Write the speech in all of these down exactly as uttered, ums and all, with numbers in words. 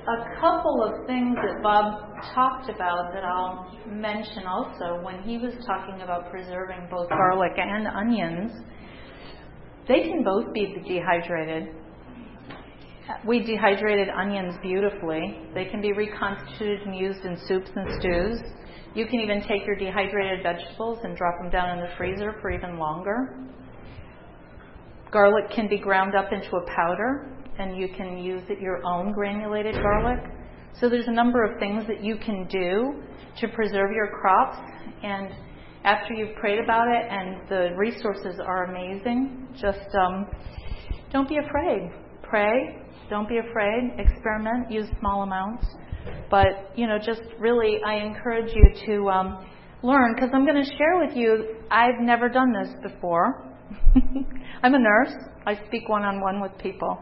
a couple of things that Bob talked about that I'll mention also when he was talking about preserving both garlic and onions. They can both be dehydrated. We dehydrated onions beautifully. They can be reconstituted and used in soups and stews. You can even take your dehydrated vegetables and drop them down in the freezer for even longer. Garlic can be ground up into a powder, and you can use it, your own granulated garlic. So there's a number of things that you can do to preserve your crops. And after you've prayed about it, and the resources are amazing, just um, don't be afraid. Pray. Don't be afraid. Experiment. Use small amounts. But, you know, just really, I encourage you to um, learn, because I'm going to share with you, I've never done this before. I'm a nurse. I speak one-on-one with people.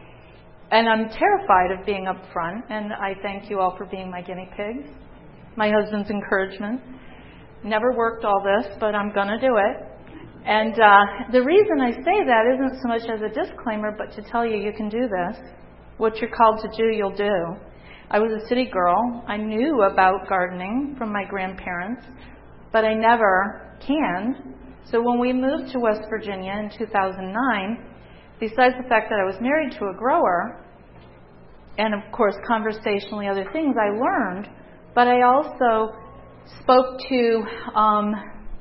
And I'm terrified of being up front, and I thank you all for being my guinea pigs. My husband's encouragement. Never worked all this, but I'm going to do it. And uh, the reason I say that isn't so much as a disclaimer, but to tell you you can do this. What you're called to do, you'll do. I was a city girl. I knew about gardening from my grandparents, but I never canned. So when we moved to West Virginia in two thousand nine, besides the fact that I was married to a grower, and of course conversationally other things I learned, but I also spoke to um,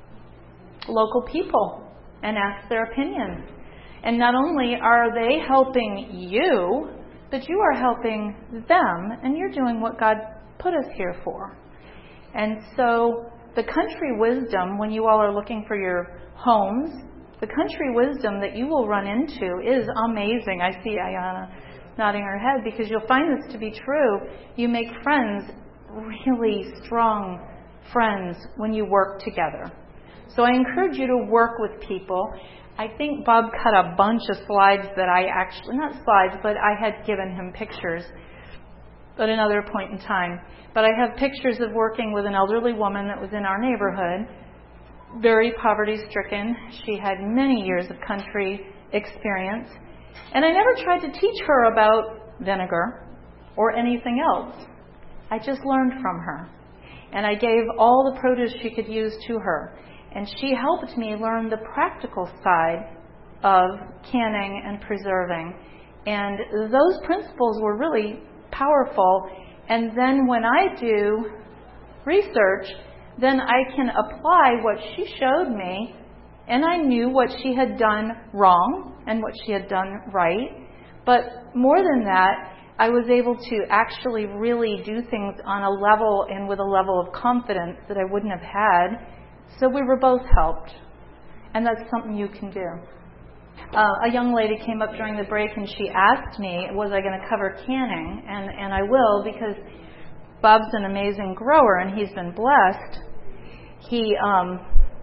local people and asked their opinions. And not only are they helping you, but you are helping them, and you're doing what God put us here for. And so the country wisdom, when you all are looking for your homes, the country wisdom that you will run into is amazing. I see Ayana nodding her head, because you'll find this to be true. You make friends, really strong friends, when you work together. So I encourage you to work with people. I think Bob cut a bunch of slides that I actually, not slides, but I had given him pictures at another point in time. But I have pictures of working with an elderly woman that was in our neighborhood, very poverty-stricken. She had many years of country experience. And I never tried to teach her about vinegar or anything else. I just learned from her. And I gave all the produce she could use to her. And she helped me learn the practical side of canning and preserving. And those principles were really powerful. And then when I do research, then I can apply what she showed me. And I knew what she had done wrong and what she had done right. But more than that, I was able to actually really do things on a level and with a level of confidence that I wouldn't have had. So we were both helped. And that's something you can do. Uh, a young lady came up during the break and she asked me, was I going to cover canning? And, and I will, because Bob's an amazing grower and he's been blessed. He um,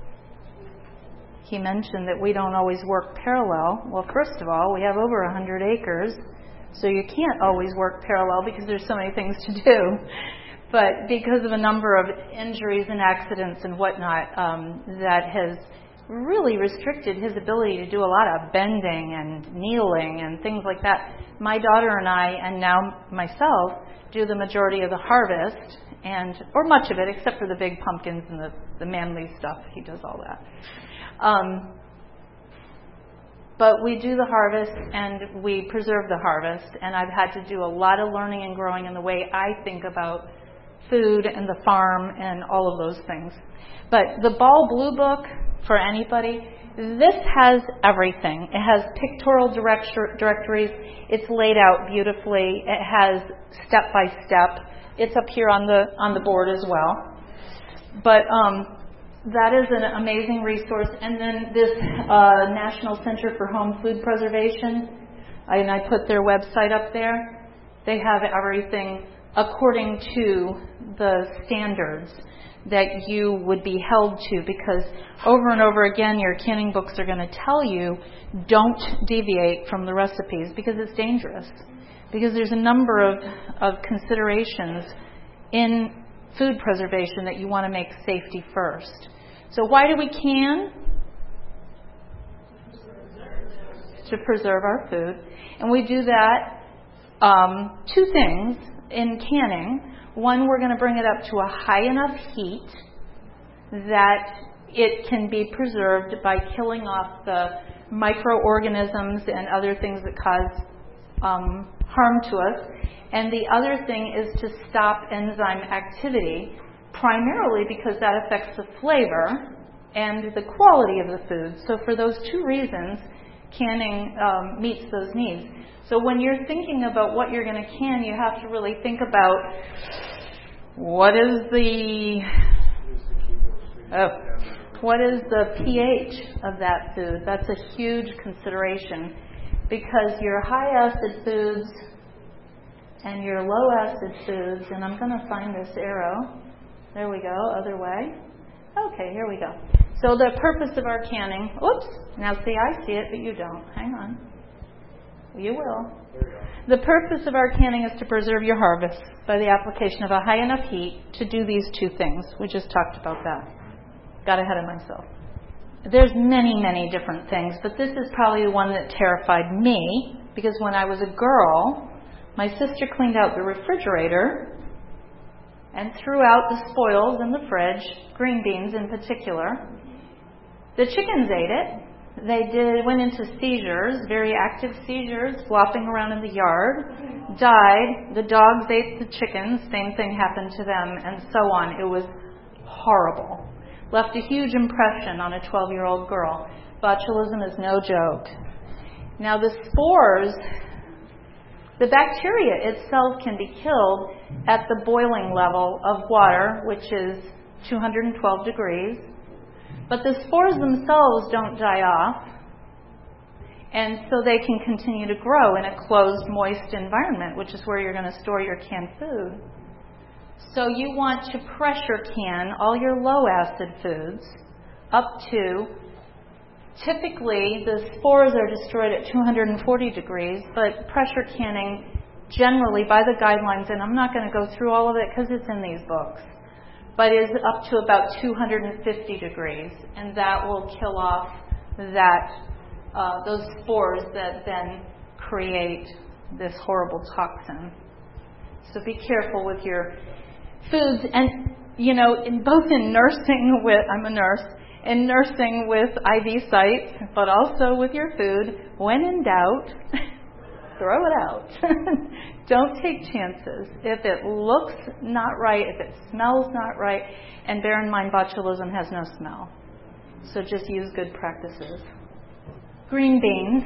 he mentioned that we don't always work parallel. Well, first of all, we have over one hundred acres, so you can't always work parallel because there's so many things to do. But because of a number of injuries and accidents and whatnot, um, that has really restricted his ability to do a lot of bending and kneeling and things like that. My daughter and I, and now myself, do the majority of the harvest, and or much of it, except for the big pumpkins and the, the manly stuff. He does all that. Um, but we do the harvest and we preserve the harvest, and I've had to do a lot of learning and growing in the way I think about food and the farm and all of those things. But the Ball Blue Book, for anybody, this has everything. It has pictorial director- directories. It's laid out beautifully. It has step by step. It's up here on the on the board as well. But um, that is an amazing resource. And then this uh, National Center for Home Food Preservation, I, and I put their website up there. They have everything according to the standards that you would be held to, because over and over again your canning books are going to tell you don't deviate from the recipes, because it's dangerous, because there's a number of, of considerations in food preservation that you want to make safety first. So why do we can? To preserve our food. And we do that, um, two things. in canning, one, we're going to bring it up to a high enough heat that it can be preserved by killing off the microorganisms and other things that cause um, harm to us. And the other thing is to stop enzyme activity, primarily because that affects the flavor and the quality of the food. So for those two reasons, canning um, meets those needs. So when you're thinking about what you're going to can, you have to really think about what is the oh, what is the pH of that food. That's a huge consideration, because your high acid foods and your low acid foods, and I'm going to find this arrow. There we go, other way. Okay, here we go. So the purpose of our canning, oops, now see, I see it, but you don't. Hang on. You will. The purpose of our canning is to preserve your harvest by the application of a high enough heat to do these two things. We just talked about that. Got ahead of myself. There's many, many different things, but this is probably the one that terrified me, because when I was a girl, my sister cleaned out the refrigerator and threw out the spoils in the fridge, green beans in particular. The chickens ate it. They did went into seizures, very active seizures, flopping around in the yard, died. The dogs ate the chickens, same thing happened to them, and so on. It was horrible. Left a huge impression on a twelve-year-old girl. Botulism is no joke. Now the spores, the bacteria itself can be killed at the boiling level of water, which is two hundred twelve degrees. But the spores themselves don't die off, and so they can continue to grow in a closed, moist environment, which is where you're going to store your canned food. So you want to pressure can all your low-acid foods up to, typically the spores are destroyed at two hundred forty degrees, but pressure canning generally by the guidelines, and I'm not going to go through all of it because it's in these books, but is up to about two hundred fifty degrees, and that will kill off that uh, those spores that then create this horrible toxin. So be careful with your foods, and you know, in both in nursing with I'm a nurse, in nursing with I V sites, but also with your food. When in doubt, throw it out. Don't take chances. If it looks not right, if it smells not right, and bear in mind botulism has no smell. So just use good practices. Green beans.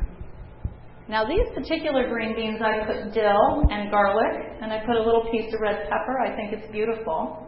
Now these particular green beans, I put dill and garlic, and I put a little piece of red pepper. I think it's beautiful.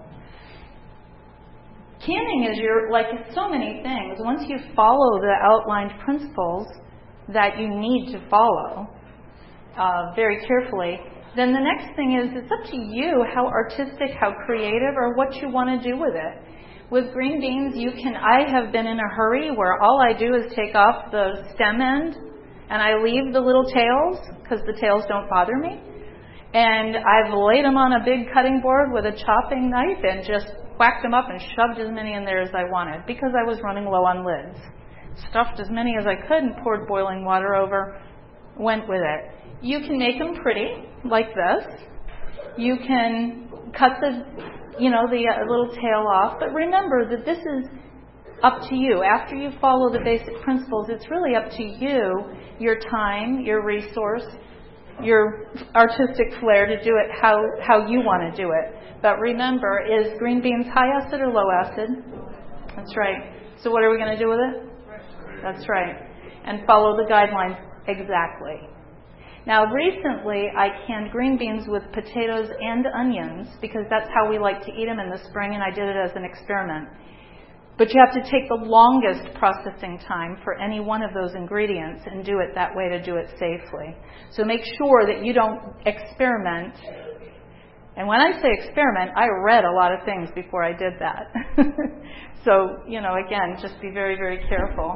Canning is your, like so many things, once you follow the outlined principles that you need to follow, Uh, very carefully, then the next thing is it's up to you how artistic, how creative, or what you want to do with it. With green beans, you can, I have been in a hurry where all I do is take off the stem end and I leave the little tails because the tails don't bother me. And I've laid them on a big cutting board with a chopping knife and just whacked them up and shoved as many in there as I wanted because I was running low on lids. Stuffed as many as I could and poured boiling water over, went with it. You can make them pretty, like this. You can cut the, you know, the uh, little tail off. But remember that this is up to you. After you follow the basic principles, it's really up to you, your time, your resource, your artistic flair to do it how, how you want to do it. But remember, is green beans high acid or low acid? That's right. So what are we going to do with it? That's right. And follow the guidelines exactly. Now, recently, I canned green beans with potatoes and onions because that's how we like to eat them in the spring, and I did it as an experiment. But you have to take the longest processing time for any one of those ingredients and do it that way to do it safely. So make sure that you don't experiment. And when I say experiment, I read a lot of things before I did that. So, you know, again, just be very, very careful.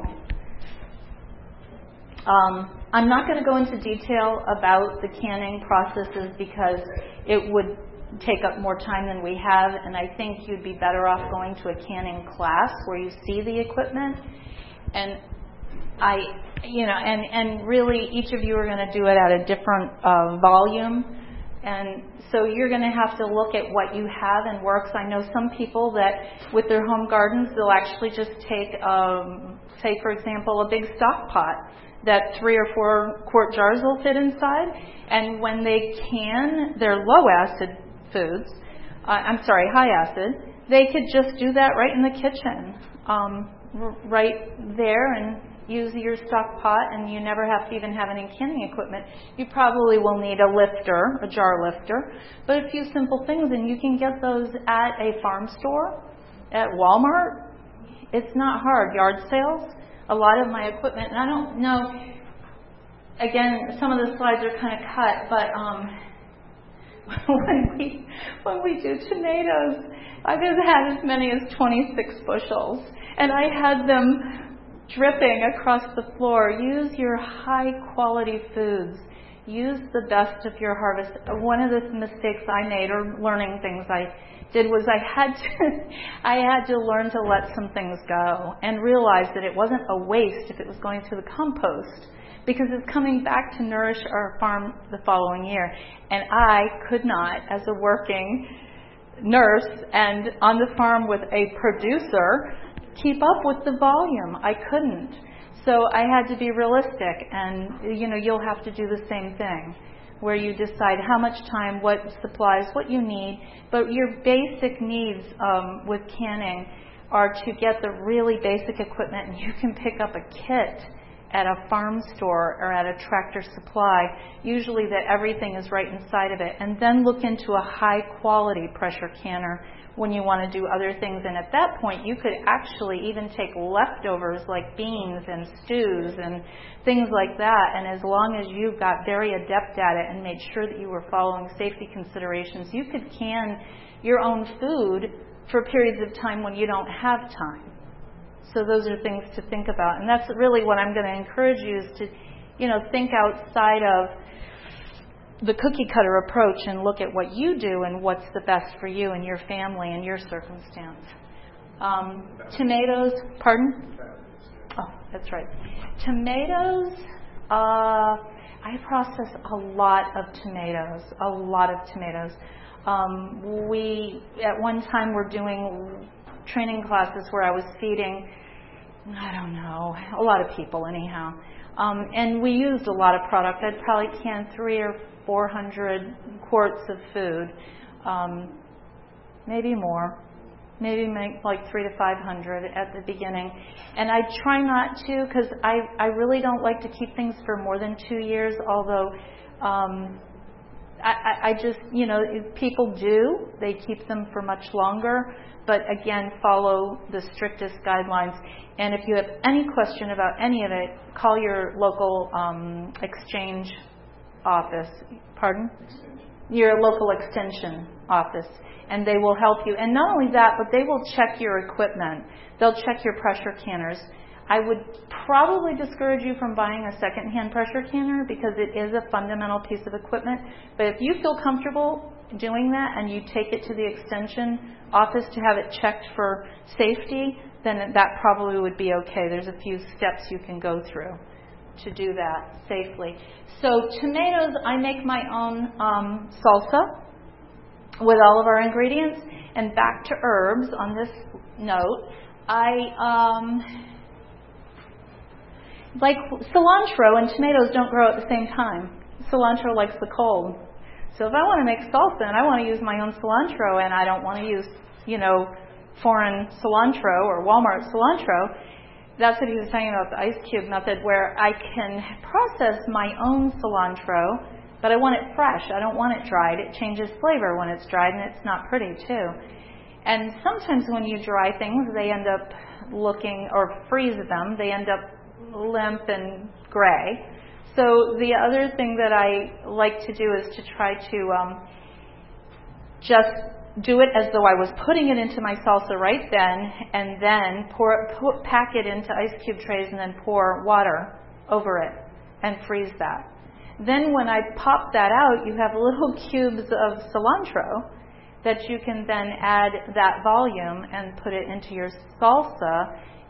Um, I'm not going to go into detail about the canning processes because it would take up more time than we have, and I think you'd be better off going to a canning class where you see the equipment. And I, you know, and, and really each of you are going to do it at a different uh, volume. And so you're going to have to look at what you have and works. I know some people that with their home gardens, they'll actually just take, um, say, for example, a big stock pot that three or four quart jars will fit inside. And when they can, their low acid foods, uh, I'm sorry, high acid, they could just do that right in the kitchen, um, r- right there, and use your stock pot, and you never have to even have any canning equipment. You probably will need a lifter, a jar lifter, but a few simple things, and you can get those at a farm store, at Walmart. It's not hard. Yard sales, a lot of my equipment, and I don't know, again, some of the slides are kind of cut, but um, when we when we do tomatoes, I've had as many as twenty-six bushels, and I had them dripping across the floor. Use your high quality foods. Use the best of your harvest. One of the mistakes I made, or learning things I did, was I had to I had to learn to let some things go and realize that it wasn't a waste if it was going to the compost, because it's coming back to nourish our farm the following year. And I could not, as a working nurse and on the farm with a producer, keep up with the volume. I couldn't. So I had to be realistic, and you know, you'll have to do the same thing, where you decide how much time, what supplies, what you need. But your basic needs um, with canning are to get the really basic equipment, and you can pick up a kit at a farm store or at a Tractor Supply, usually that everything is right inside of it, and then look into a high quality pressure canner when you want to do other things. And at that point, you could actually even take leftovers like beans and stews and things like that, and as long as you got very adept at it and made sure that you were following safety considerations, you could can your own food for periods of time when you don't have time. So those are things to think about, and that's really what I'm going to encourage you is to, you know, think outside of the cookie cutter approach and look at what you do and what's the best for you and your family and your circumstance. Um, tomatoes, pardon? Oh, that's right. Tomatoes, uh, I process a lot of tomatoes, a lot of tomatoes. Um, we, at one time, were doing training classes where I was feeding, I don't know, a lot of people anyhow. Um, and we used a lot of product. I'd probably can three or four hundred quarts of food, um, maybe more, maybe make like three to five hundred at the beginning. And I try not to, because I, I really don't like to keep things for more than two years, although um, I, I just, you know, people do. They keep them for much longer, but again, follow the strictest guidelines. And if you have any question about any of it, call your local um, exchange office. Pardon? Extension. Your local extension office, and they will help you. And not only that, but they will check your equipment. They'll check your pressure canners. I would probably discourage you from buying a second-hand pressure canner because it is a fundamental piece of equipment. But if you feel comfortable doing that and you take it to the extension office to have it checked for safety, then that probably would be okay. There's a few steps you can go through to do that safely. So tomatoes, I make my own um, salsa with all of our ingredients. And back to herbs on this note, I um, like cilantro and tomatoes don't grow at the same time. Cilantro likes the cold. So if I want to make salsa and I want to use my own cilantro and I don't want to use, you know, foreign cilantro or Walmart cilantro, that's what he was saying about the ice cube method, where I can process my own cilantro, but I want it fresh. I don't want it dried. It changes flavor when it's dried, and it's not pretty, too. And sometimes when you dry things, they end up looking, or freeze them, they end up limp and gray. So the other thing that I like to do is to try to um, just do it as though I was putting it into my salsa right then, and then pour, put, pack it into ice cube trays and then pour water over it and freeze that. Then when I pop that out, you have little cubes of cilantro that you can then add that volume and put it into your salsa,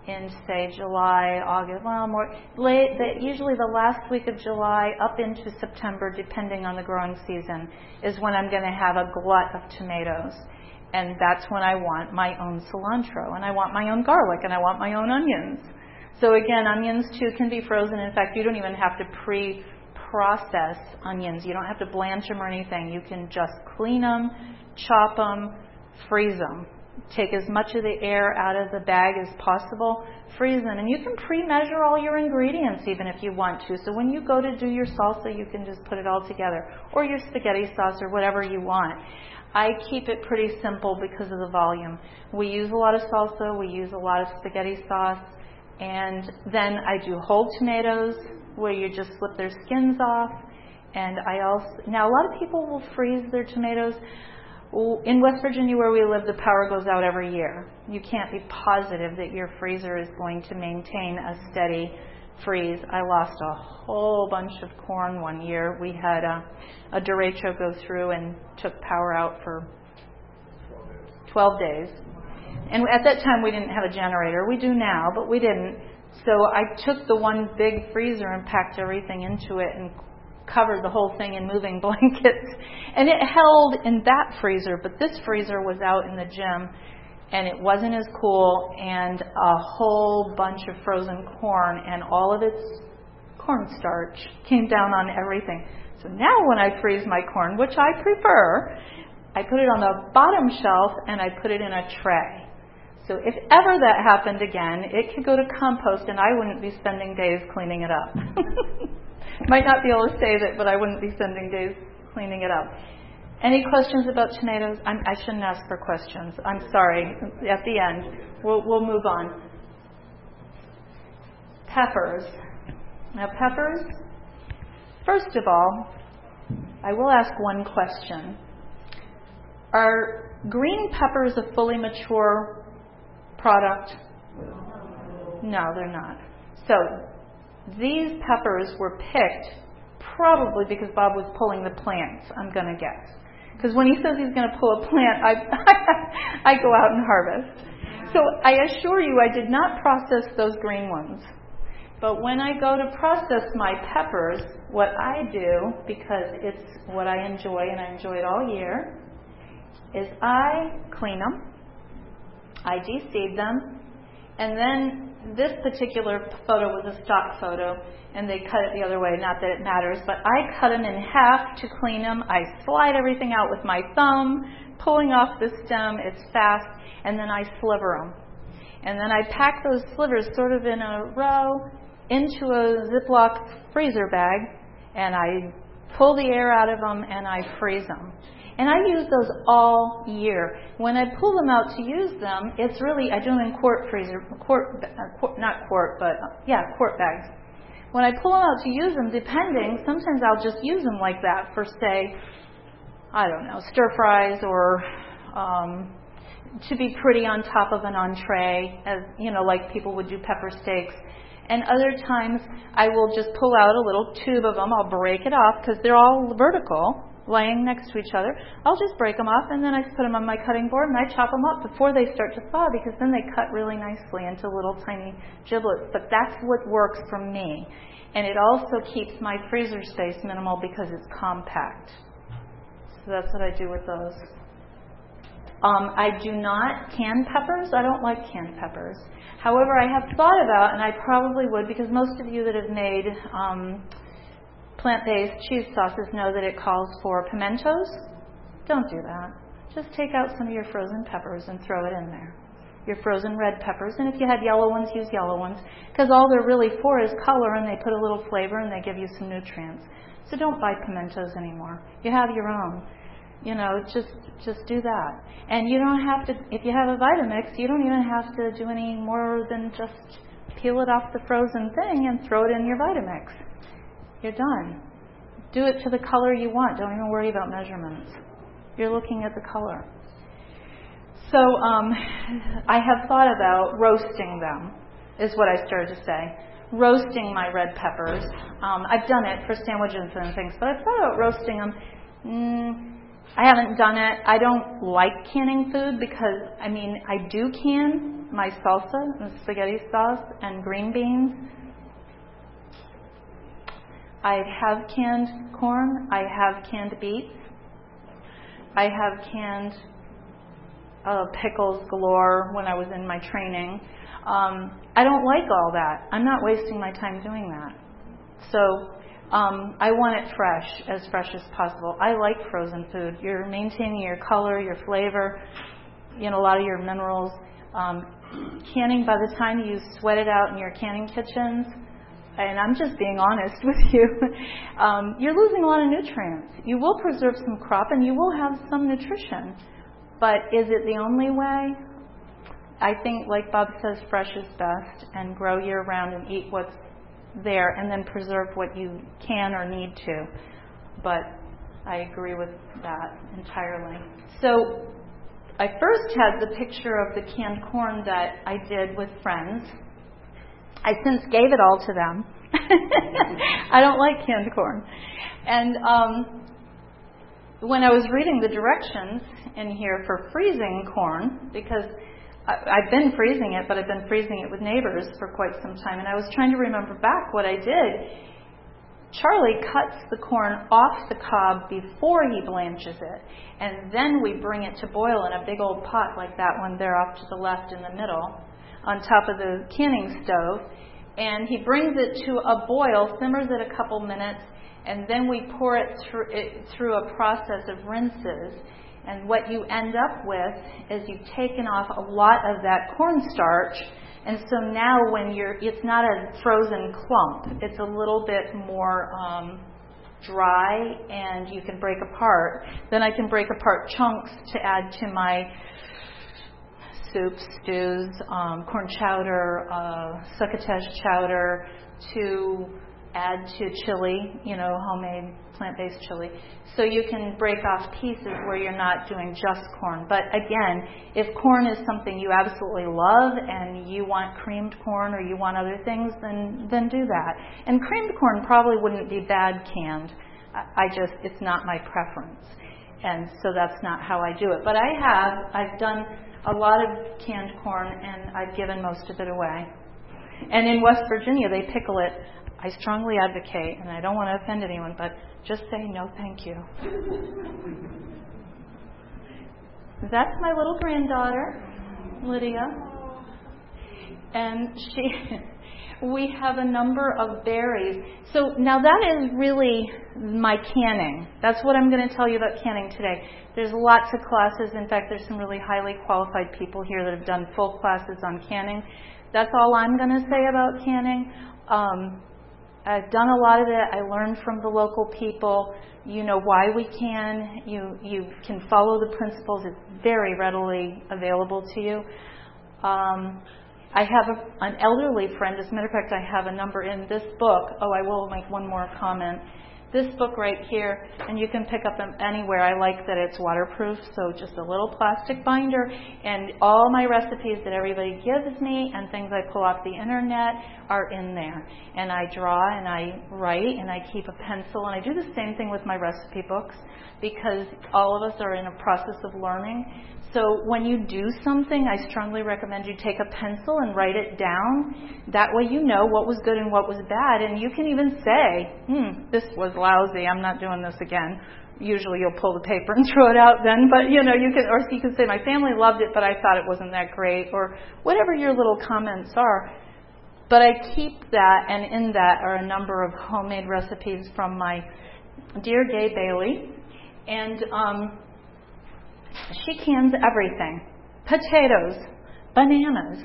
in, say, July, August, well, more late, the, usually the last week of July up into September, depending on the growing season, is when I'm going to have a glut of tomatoes. And that's when I want my own cilantro, and I want my own garlic, and I want my own onions. So again, onions too can be frozen. In fact, you don't even have to pre-process onions. You don't have to blanch them or anything. You can just clean them, chop them, freeze them. Take as much of the air out of the bag as possible, freeze them, and you can pre-measure all your ingredients even if you want to. So when you go to do your salsa, you can just put it all together, or your spaghetti sauce, or whatever you want. I keep it pretty simple because of the volume. We use a lot of salsa, we use a lot of spaghetti sauce, and then I do whole tomatoes where you just slip their skins off. And I also, now a lot of people will freeze their tomatoes. In West Virginia where we live, the power goes out every year. You can't be positive that your freezer is going to maintain a steady freeze. I lost a whole bunch of corn one year. We had a, a derecho go through and took power out for twelve days. And at that time we didn't have a generator. We do now, but we didn't. So I took the one big freezer and packed everything into it and covered the whole thing in moving blankets, and it held in that freezer, but this freezer was out in the gym and it wasn't as cool, and a whole bunch of frozen corn and all of its cornstarch came down on everything. So now when I freeze my corn, which I prefer, I put it on the bottom shelf and I put it in a tray. So if ever that happened again, it could go to compost and I wouldn't be spending days cleaning it up. Might not be able to save it, but I wouldn't be spending days cleaning it up. Any questions about tomatoes? I'm, I shouldn't ask for questions. I'm sorry. At the end, we'll, we'll move on. Peppers. Now, peppers, first of all, I will ask one question. Are green peppers a fully mature product? No, they're not. So, these peppers were picked probably because Bob was pulling the plants, I'm going to guess. Because when he says he's going to pull a plant, I, I go out and harvest. So I assure you I did not process those green ones. But when I go to process my peppers, what I do, because it's what I enjoy and I enjoy it all year, is I clean them, I de-seed them, and then this particular photo was a stock photo, and they cut it the other way, not that it matters, but I cut them in half to clean them. I slide everything out with my thumb, pulling off the stem, it's fast, and then I sliver them. And then I pack those slivers sort of in a row into a Ziploc freezer bag, and I pull the air out of them and I freeze them. And I use those all year. When I pull them out to use them, it's really, I do them in quart freezer, quart, uh, quart not quart, but uh, yeah, quart bags. When I pull them out to use them, depending, sometimes I'll just use them like that for, say, I don't know, stir fries or um, to be pretty on top of an entree, as you know, like people would do pepper steaks. And other times, I will just pull out a little tube of them. I'll break it off because they're all vertical, laying next to each other. I'll just break them off, and then I put them on my cutting board, and I chop them up before they start to thaw, because then they cut really nicely into little tiny giblets. But that's what works for me. And it also keeps my freezer space minimal because it's compact. So that's what I do with those. Um, I do not can peppers. I don't like canned peppers. However, I have thought about, and I probably would, because most of you that have made um, plant-based cheese sauces know that it calls for pimentos. Don't do that. Just take out some of your frozen peppers and throw it in there. Your frozen red peppers, and if you had yellow ones, use yellow ones, because all they're really for is color, and they put a little flavor, and they give you some nutrients. So don't buy pimentos anymore. You have your own. You know, just just do that. And you don't have to, if you have a Vitamix, you don't even have to do any more than just peel it off the frozen thing and throw it in your Vitamix. You're done. Do it to the color you want. Don't even worry about measurements. You're looking at the color. So um, I have thought about roasting them, is what I started to say. Roasting my red peppers. Um, I've done it for sandwiches and things, but I've thought about roasting them. Mm, I haven't done it. I don't like canning food because, I mean, I do can my salsa, and spaghetti sauce, and green beans. I have canned corn. I have canned beets. I have canned uh, pickles galore when I was in my training. Um, I don't like all that. I'm not wasting my time doing that. So um, I want it fresh, as fresh as possible. I like frozen food. You're maintaining your color, your flavor, you know, a lot of your minerals. Um, canning, by the time you sweat it out in your canning kitchens, and I'm just being honest with you, um, you're losing a lot of nutrients. You will preserve some crop and you will have some nutrition. But is it the only way? I think, like Bob says, fresh is best, and grow year-round and eat what's there and then preserve what you can or need to. But I agree with that entirely. So I first had the picture of the canned corn that I did with friends. I since gave it all to them. I don't like canned corn. And um, when I was reading the directions in here for freezing corn, because I, I've been freezing it, but I've been freezing it with neighbors for quite some time, and I was trying to remember back what I did. Charlie cuts the corn off the cob before he blanches it, and then we bring it to boil in a big old pot like that one there off to the left in the middle, on top of the canning stove, and he brings it to a boil, simmers it a couple minutes, and then we pour it through, it through a process of rinses. And what you end up with is you've taken off a lot of that cornstarch, and so now when you're, it's not a frozen clump, it's a little bit more um, dry, and you can break apart. Then I can break apart chunks to add to my soups, stews, um, corn chowder, uh, succotash chowder, to add to chili, you know, homemade plant-based chili. So you can break off pieces where you're not doing just corn. But again, if corn is something you absolutely love and you want creamed corn or you want other things, then then do that. And creamed corn probably wouldn't be bad canned. I just, it's not my preference. And so that's not how I do it. But I have, I've done a lot of canned corn, and I've given most of it away. And in West Virginia, they pickle it. I strongly advocate, and I don't want to offend anyone, but just say no thank you. That's my little granddaughter, Lydia. And she, we have a number of berries. So now that is really my canning. That's what I'm going to tell you about canning today. There's lots of classes. In fact, there's some really highly qualified people here that have done full classes on canning. That's all I'm going to say about canning. Um, I've done a lot of it. I learned from the local people. You know why we can. You you can follow the principles. It's very readily available to you. Um, I have a, an elderly friend. As a matter of fact, I have a number in this book. Oh, I will make one more comment. This book right here, and you can pick up them anywhere. I like that it's waterproof, so just a little plastic binder, and all my recipes that everybody gives me and things I pull off the internet are in there. And I draw and I write and I keep a pencil, and I do the same thing with my recipe books, because all of us are in a process of learning. So when you do something, I strongly recommend you take a pencil and write it down. That way you know what was good and what was bad, and you can even say, hmm, this was lousy, I'm not doing this again. Usually you'll pull the paper and throw it out then, but you know, you can, or you can say, my family loved it, but I thought it wasn't that great, or whatever your little comments are. But I keep that, and in that are a number of homemade recipes from my dear Gay Bailey, and um, she cans everything. Potatoes, bananas,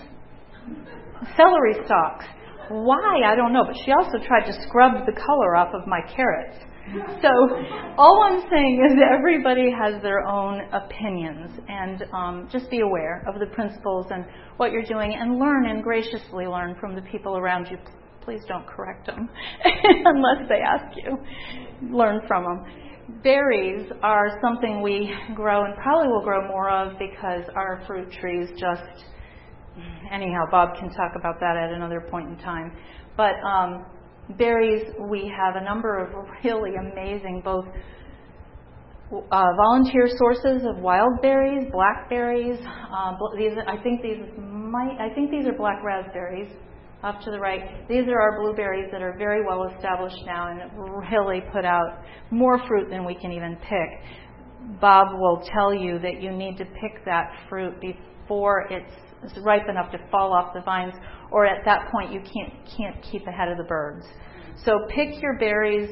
celery stalks. Why? I don't know, but she also tried to scrub the color off of my carrots. So all I'm saying is that everybody has their own opinions, and um, just be aware of the principles and what you're doing, and learn and graciously learn from the people around you. Please don't correct them unless they ask you. Learn from them. Berries are something we grow and probably will grow more of because our fruit trees just, anyhow, Bob can talk about that at another point in time. But um, berries, we have a number of really amazing, both uh, volunteer sources of wild berries, blackberries. Uh, these, I think these might, I think these are black raspberries off to the right. These are our blueberries that are very well established now and really put out more fruit than we can even pick. Bob will tell you that you need to pick that fruit before it's ripe enough to fall off the vines, or at that point you can't can't keep ahead of the birds. So pick your berries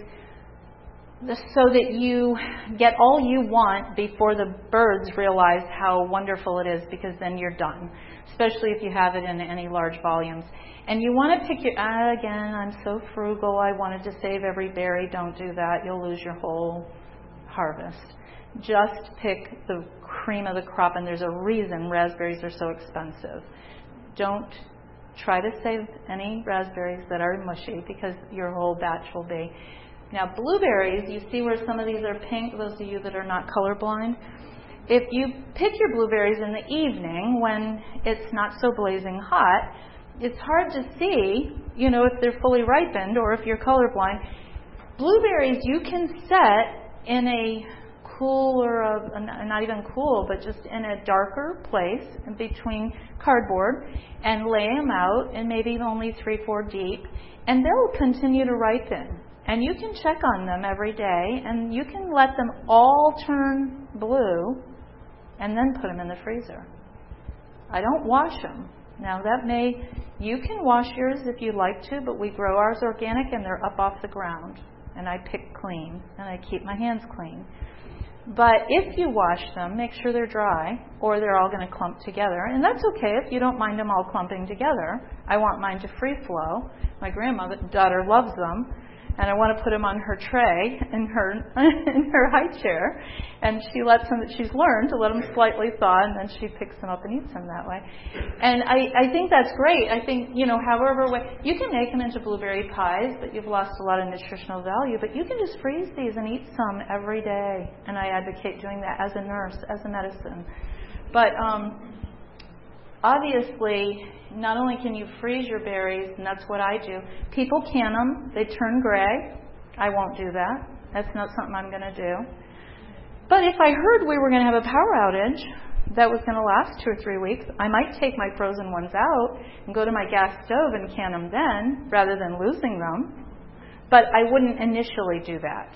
so that you get all you want before the birds realize how wonderful it is, because then you're done, especially if you have it in any large volumes. And you want to pick your, ah, again, I'm so frugal, I wanted to save every berry. Don't do that. You'll lose your whole harvest. Just pick the cream of the crop, and there's a reason raspberries are so expensive. Don't try to save any raspberries that are mushy, because your whole batch will be. Now, blueberries, you see where some of these are pink, those of you that are not colorblind. If you pick your blueberries in the evening when it's not so blazing hot, it's hard to see, you know, if they're fully ripened or if you're colorblind. Blueberries you can set in a cool or a, not even cool, but just in a darker place between cardboard, and lay them out, and maybe only three, four deep, and they'll continue to ripen. And you can check on them every day, and you can let them all turn blue, and then put them in the freezer. I don't wash them. Now that may, you can wash yours if you'd like to, but we grow ours organic, and they're up off the ground, and I pick clean, and I keep my hands clean. But if you wash them, make sure they're dry, or they're all going to clump together. And that's okay if you don't mind them all clumping together. I want mine to free flow. My grandmother daughter loves them, and I want to put them on her tray in her in her high chair. And she lets them. She's learned to let them slightly thaw, and then she picks them up and eats them that way. And I, I think that's great. I think, you know, however way you can make them into blueberry pies, but you've lost a lot of nutritional value. But you can just freeze these and eat some every day. And I advocate doing that as a nurse, as a medicine. But um, obviously, not only can you freeze your berries, and that's what I do. People can them. They turn gray. I won't do that. That's not something I'm going to do. But if I heard we were going to have a power outage that was going to last two or three weeks, I might take my frozen ones out and go to my gas stove and can them then, rather than losing them. But I wouldn't initially do that.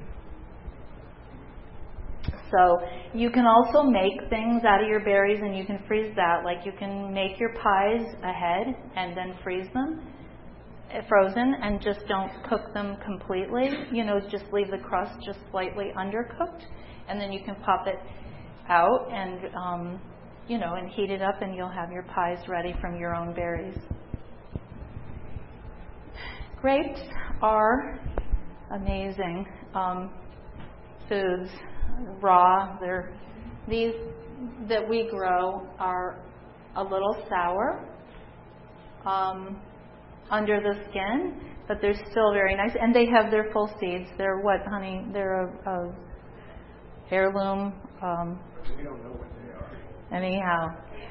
So you can also make things out of your berries, and you can freeze that. Like you can make your pies ahead and then freeze them frozen, and just don't cook them completely. You know, just leave the crust just slightly undercooked, and then you can pop it out and um, you know, and heat it up, and you'll have your pies ready from your own berries. Grapes are amazing um, foods. Raw, they're these that we grow are a little sour um, under the skin, but they're still very nice, and they have their full seeds. They're what, honey? They're a, a heirloom. Um, we don't know what they are. Anyhow.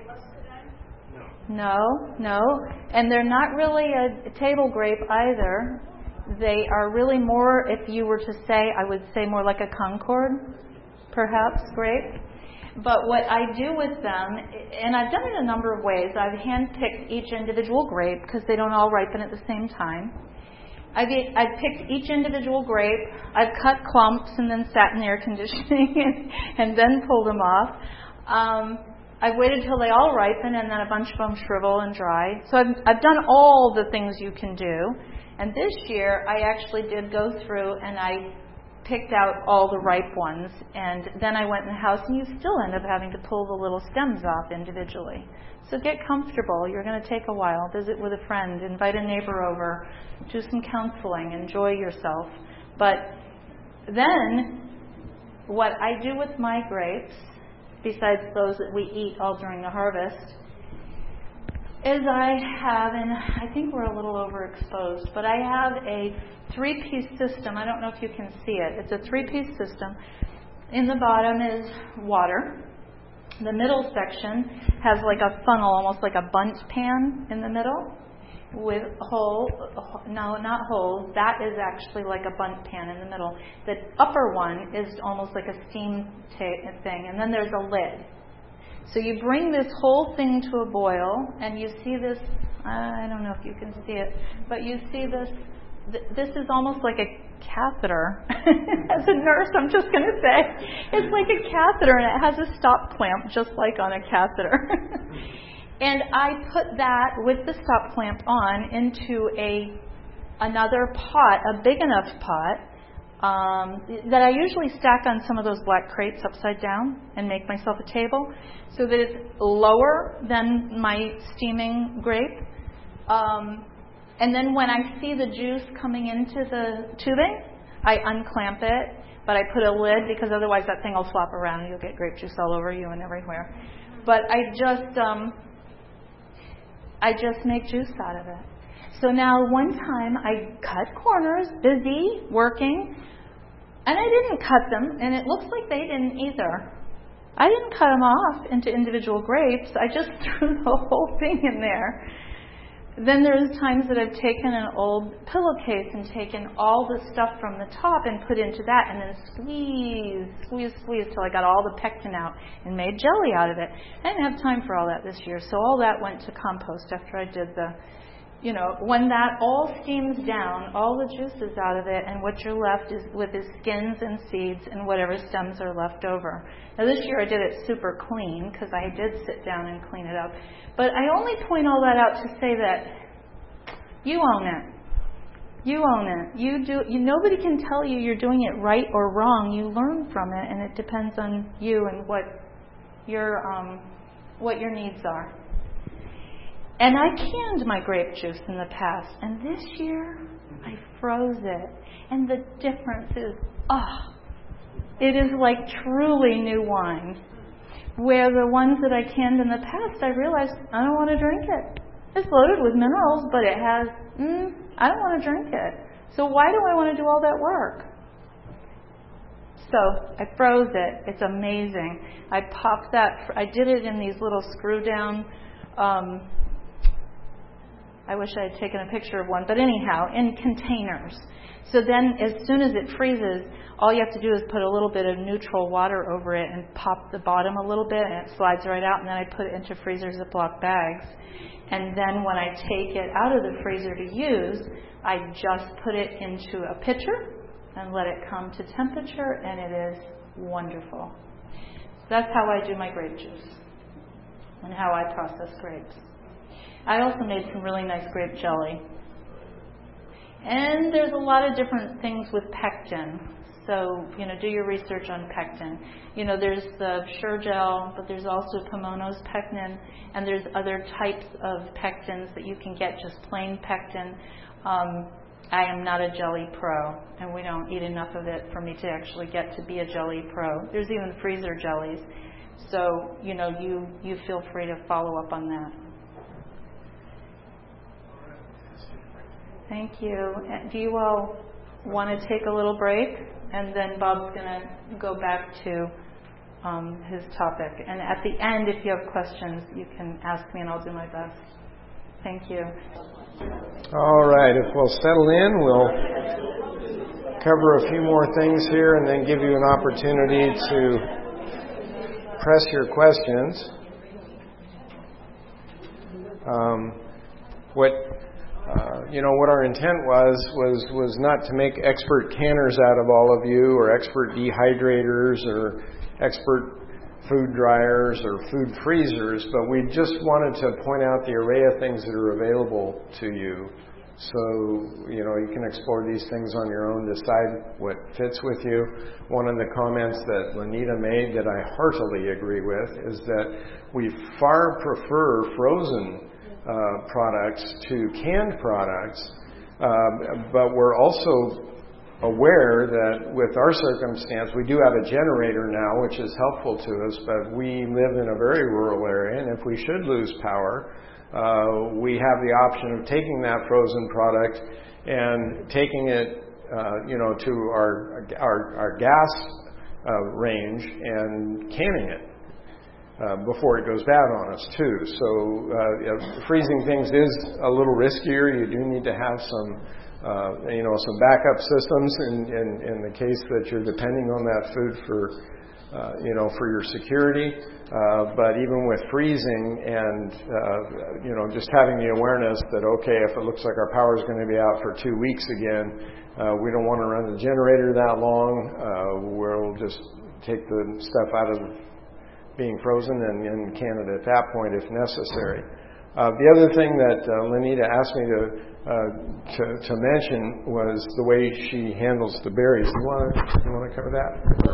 No, no, and they're not really a, a table grape either. They are really more, if you were to say, I would say more like a Concord, perhaps, grape. But what I do with them, and I've done it a number of ways. I've hand-picked each individual grape because they don't all ripen at the same time. I've, I've picked each individual grape. I've cut clumps and then sat in air conditioning and, and then pulled them off. Um, I've waited till they all ripen, and then a bunch of them shrivel and dry. So I've, I've done all the things you can do. And this year, I actually did go through and I picked out all the ripe ones. And then I went in the house, and you still end up having to pull the little stems off individually. So get comfortable. You're going to take a while. Visit with a friend. Invite a neighbor over. Do some counseling. Enjoy yourself. But then, what I do with my grapes, besides those that we eat all during the harvest, is I have, and I think we're a little overexposed, but I have a three-piece system. I don't know if you can see it. It's a three-piece system. In the bottom is water. The middle section has like a funnel, almost like a bundt pan in the middle, with hole, no, not holes. That is actually like a bundt pan in the middle. The upper one is almost like a steam ta- thing, and then there's a lid. So you bring this whole thing to a boil, and you see this, I don't know if you can see it, but you see this, th- this is almost like a catheter. As a nurse, I'm just going to say, it's like a catheter, and it has a stop clamp, just like on a catheter. And I put that with the stop clamp on into a another pot, a big enough pot, um, that I usually stack on some of those black crates upside down and make myself a table so that it's lower than my steaming grape. Um, and then when I see the juice coming into the tubing, I unclamp it, but I put a lid because otherwise that thing will flop around and you'll get grape juice all over you and everywhere. But I just, um, I just make juice out of it. So now one time I cut corners, busy, working, and I didn't cut them, and it looks like they didn't either. I didn't cut them off into individual grapes. I just threw the whole thing in there. Then there's times that I've taken an old pillowcase and taken all the stuff from the top and put into that and then squeeze, squeeze, squeeze till I got all the pectin out and made jelly out of it. I didn't have time for all that this year, so all that went to compost after I did the, you know, when that all steams down, all the juice is out of it, and what you're left is with is skins and seeds and whatever stems are left over. Now this year I did it super clean because I did sit down and clean it up. But I only point all that out to say that you own it. You own it. You do. You, nobody can tell you you're doing it right or wrong. You learn from it, and it depends on you and what your um, what your needs are. And I canned my grape juice in the past, and this year I froze it. And the difference is, ah, oh, it is like truly new wine. Where the ones that I canned in the past, I realized I don't want to drink it. It's loaded with minerals, but it has, mm, I don't want to drink it. So why do I want to do all that work? So I froze it. It's amazing. I popped that, I did it in these little screw down, um, I wish I had taken a picture of one, but anyhow, in containers. So then as soon as it freezes, all you have to do is put a little bit of neutral water over it and pop the bottom a little bit, and it slides right out, and then I put it into freezer Ziploc bags. And then when I take it out of the freezer to use, I just put it into a pitcher and let it come to temperature, and it is wonderful. So that's how I do my grape juice and how I process grapes. I also made some really nice grape jelly. And there's a lot of different things with pectin. So, you know, do your research on pectin. You know, there's the Sure-Gel, but there's also Pomono's pectin, and there's other types of pectins that you can get, just plain pectin. Um, I am not a jelly pro, and we don't eat enough of it for me to actually get to be a jelly pro. There's even freezer jellies. So, you know, you, you feel free to follow up on that. Thank you. Do you all want to take a little break? And then Bob's going to go back to um, his topic. And at the end, if you have questions, you can ask me and I'll do my best. Thank you. All right. If we'll settle in, we'll cover a few more things here and then give you an opportunity to press your questions. Um, what... Uh, you know, what our intent was, was was not to make expert canners out of all of you, or expert dehydrators, or expert food dryers, or food freezers, but we just wanted to point out the array of things that are available to you. So, you know, you can explore these things on your own, decide what fits with you. One of the comments that Lenita made that I heartily agree with is that we far prefer frozen Uh, products to canned products, um, but we're also aware that with our circumstance, we do have a generator now, which is helpful to us, but we live in a very rural area, and if we should lose power, uh, we have the option of taking that frozen product and taking it, uh, you know, to our our, our gas uh, range and canning it. Uh, before it goes bad on us, too. So uh, freezing things is a little riskier. You do need to have some, uh, you know, some backup systems in, in, in the case that you're depending on that food for uh, you know, for your security. Uh, but even with freezing and, uh, you know, just having the awareness that, okay, if it looks like our power is going to be out for two weeks again, uh, we don't want to run the generator that long. Uh, we'll just take the stuff out of being frozen and, and can it at that point if necessary. Uh, the other thing that uh, Lenita asked me to, uh, to to mention was the way she handles the berries. You want to you want to cover that?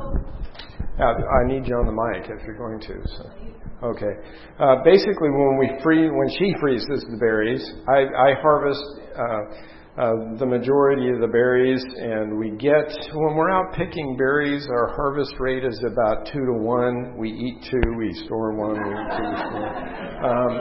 Uh, I need you on the mic if you're going to. So. Okay. Uh, basically, when we free when she freezes the berries, I, I harvest uh, uh, the majority of the berries, and we get when we're out picking berries, our harvest rate is about two to one. We eat two, we store one, we eat two, we store. Um,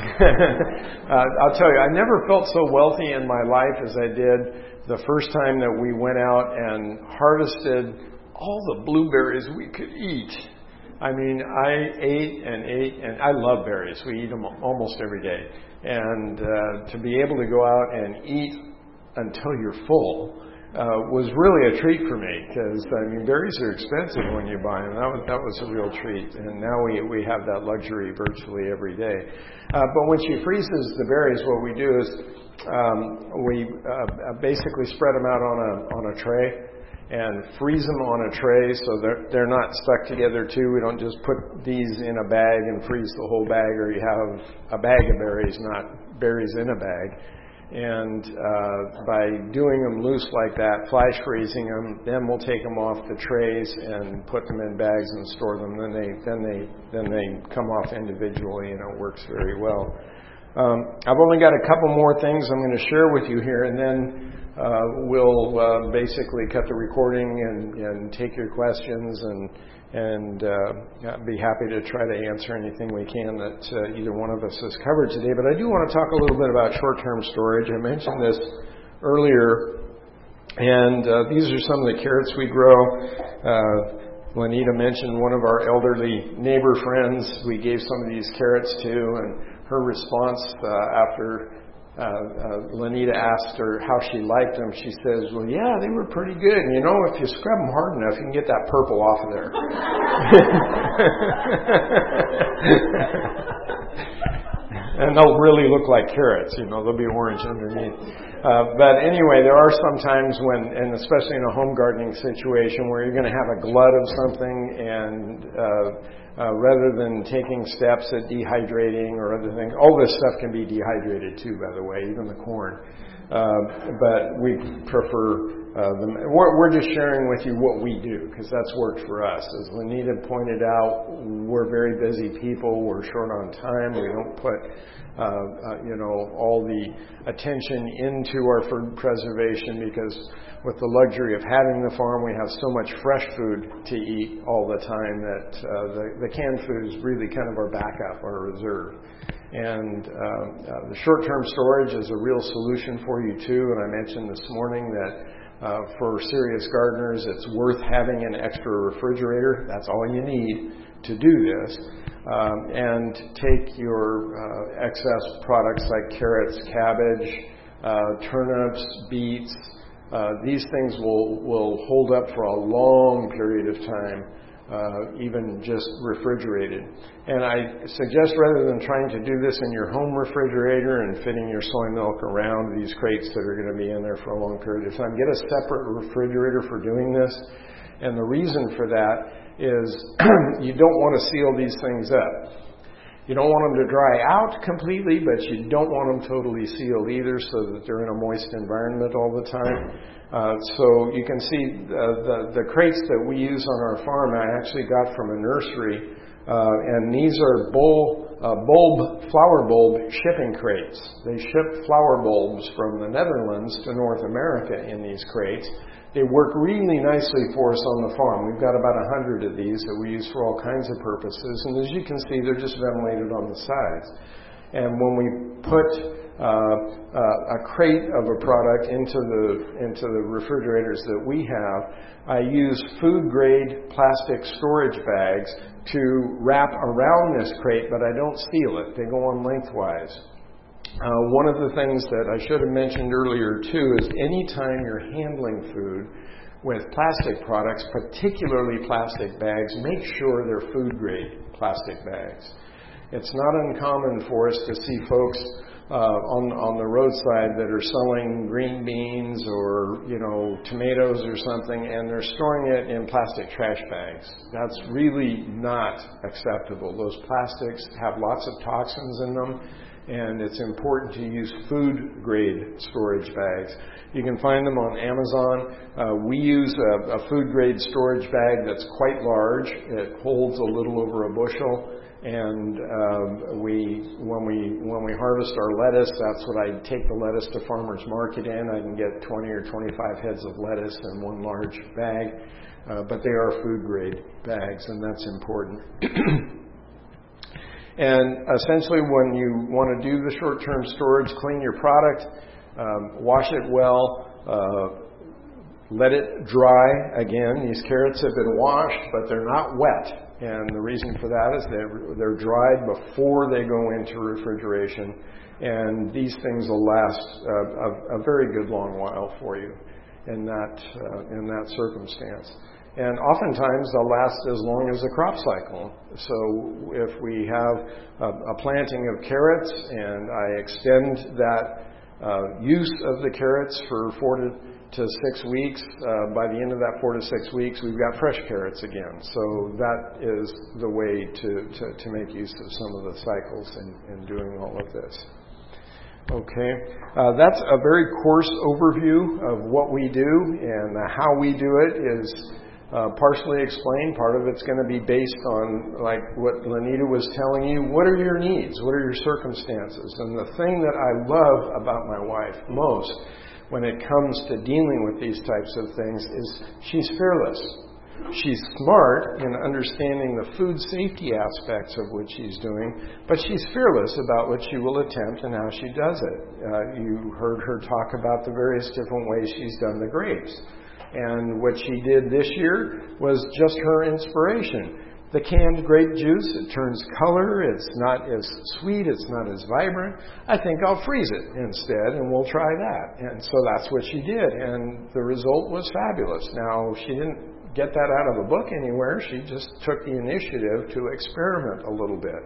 uh, I'll tell you, I never felt so wealthy in my life as I did the first time that we went out and harvested all the blueberries we could eat. I mean, I ate and ate, and I love berries. We eat them almost every day. And uh, to be able to go out and eat until you're full uh, was really a treat for me, because, I mean, berries are expensive when you buy them. That was, that was a real treat. And now we, we have that luxury virtually every day. Uh, but when she freezes the berries, what we do is um, we uh, basically spread them out on a on a tray and freeze them on a tray so they're, they're not stuck together too. We don't just put these in a bag and freeze the whole bag, or you have a bag of berries, not berries in a bag. And uh, by doing them loose like that, flash freezing them, then we'll take them off the trays and put them in bags and store them. Then they then they then they come off individually, and it works very well. Um, I've only got a couple more things I'm going to share with you here, and then uh, we'll uh, basically cut the recording and, and take your questions, and and uh, be happy to try to answer anything we can that uh, either one of us has covered today. But I do want to talk a little bit about short-term storage. I mentioned this earlier, and uh, these are some of the carrots we grow. Uh, Lenita mentioned one of our elderly neighbor friends we gave some of these carrots to, and her response uh, after uh, uh, Lenita asked her how she liked them, she says, well, yeah, they were pretty good. And you know, if you scrub them hard enough, you can get that purple off of there. And they'll really look like carrots, you know, they'll be orange underneath. Uh, but anyway, there are some times when, and especially in a home gardening situation, where you're going to have a glut of something, and uh, uh, rather than taking steps at dehydrating or other things, all this stuff can be dehydrated too, by the way, even the corn. Uh, but we prefer, uh, the, we're, we're just sharing with you what we do, because that's worked for us. As Lenita pointed out, we're very busy people. We're short on time. We don't put, uh, uh, you know, all the attention into our food preservation, because with the luxury of having the farm, we have so much fresh food to eat all the time that uh, the, the canned food is really kind of our backup, our reserve. And uh, uh, the short-term storage is a real solution for you too. And I mentioned this morning that uh, for serious gardeners, it's worth having an extra refrigerator. That's all you need to do this. Um, and take your uh, excess products like carrots, cabbage, uh, turnips, beets. Uh, these things will, will hold up for a long period of time, uh, even just refrigerated. And I suggest, rather than trying to do this in your home refrigerator and fitting your soy milk around these crates that are going to be in there for a long period of time, get a separate refrigerator for doing this. And the reason for that is you don't want to seal these things up. You don't want them to dry out completely, but you don't want them totally sealed either, so that they're in a moist environment all the time. Uh, so you can see uh, the, the crates that we use on our farm I actually got from a nursery, uh, and these are bulb, uh, bulb, flower bulb shipping crates. They ship flower bulbs from the Netherlands to North America in these crates. They work really nicely for us on the farm. We've got about a hundred of these that we use for all kinds of purposes. And as you can see, they're just ventilated on the sides. And when we put uh, uh, a crate of a product into the into the refrigerators that we have, I use food-grade plastic storage bags to wrap around this crate, but I don't seal it. They go on lengthwise. Uh, one of the things that I should have mentioned earlier, too, is anytime you're handling food, with plastic products, particularly plastic bags, make sure they're food-grade plastic bags. It's not uncommon for us to see folks uh, on on the roadside that are selling green beans or, you know, tomatoes or something, and they're storing it in plastic trash bags. That's really not acceptable. Those plastics have lots of toxins in them, and it's important to use food-grade storage bags. You can find them on Amazon. Uh, we use a, a food-grade storage bag that's quite large. It holds a little over a bushel. And um, we, when we when we harvest our lettuce, that's what I take the lettuce to farmers market in. I can get twenty or twenty-five heads of lettuce in one large bag, uh, but they are food grade bags, and that's important. And essentially, when you want to do the short-term storage, clean your product, um, wash it well. Uh, let it dry. Again, these carrots have been washed, but they're not wet. And the reason for that is they're, they're dried before they go into refrigeration. And these things will last uh, a, a very good long while for you in that, uh, in that circumstance. And oftentimes they'll last as long as the crop cycle. So if we have a, a planting of carrots and I extend that uh, use of the carrots for four to to six weeks, uh, by the end of that four to six weeks, we've got fresh carrots again. So that is the way to, to, to make use of some of the cycles in, in doing all of this. Okay, uh, that's a very coarse overview of what we do, and uh, how we do it is uh, partially explained. Part of it's going to be based on, like what Lenita was telling you, what are your needs? What are your circumstances? And the thing that I love about my wife most when it comes to dealing with these types of things is she's fearless. She's smart in understanding the food safety aspects of what she's doing, but she's fearless about what she will attempt and how she does it. Uh, you heard her talk about the various different ways she's done the grapes. And what she did this year was just her inspiration. The canned grape juice, it turns color, it's not as sweet, it's not as vibrant. I think I'll freeze it instead, and we'll try that. And so that's what she did, and the result was fabulous. Now, she didn't get that out of a book anywhere. She just took the initiative to experiment a little bit.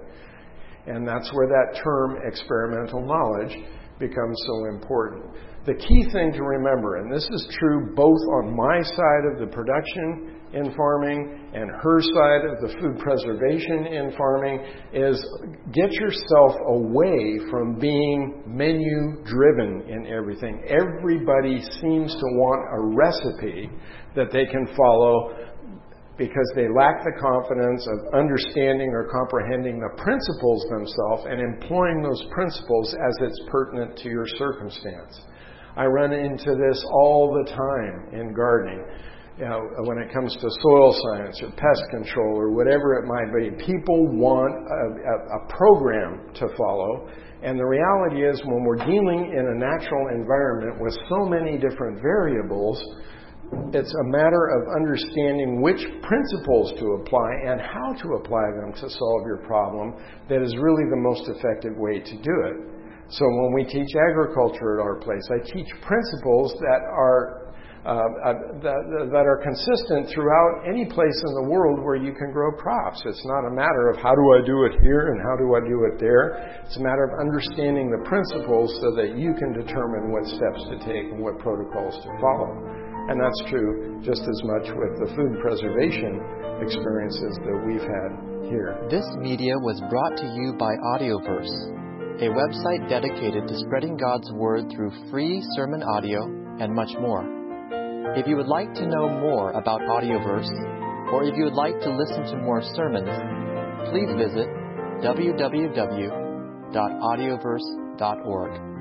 And that's where that term experimental knowledge becomes so important. The key thing to remember, and this is true both on my side of the production in farming and her side of the food preservation in farming, is get yourself away from being menu driven in everything. Everybody seems to want a recipe that they can follow because they lack the confidence of understanding or comprehending the principles themselves and employing those principles as it's pertinent to your circumstance. I run into this all the time in gardening. You know, when it comes to soil science or pest control or whatever it might be, people want a, a, a program to follow. And the reality is, when we're dealing in a natural environment with so many different variables, it's a matter of understanding which principles to apply and how to apply them to solve your problem that is really the most effective way to do it. So when we teach agriculture at our place, I teach principles that are uh, uh, that, that are consistent throughout any place in the world where you can grow crops. It's not a matter of how do I do it here and how do I do it there. It's a matter of understanding the principles so that you can determine what steps to take and what protocols to follow. And that's true just as much with the food preservation experiences that we've had here. This media was brought to you by Audioverse, a website dedicated to spreading God's Word through free sermon audio and much more. If you would like to know more about Audioverse, or if you would like to listen to more sermons, please visit w w w dot audioverse dot org.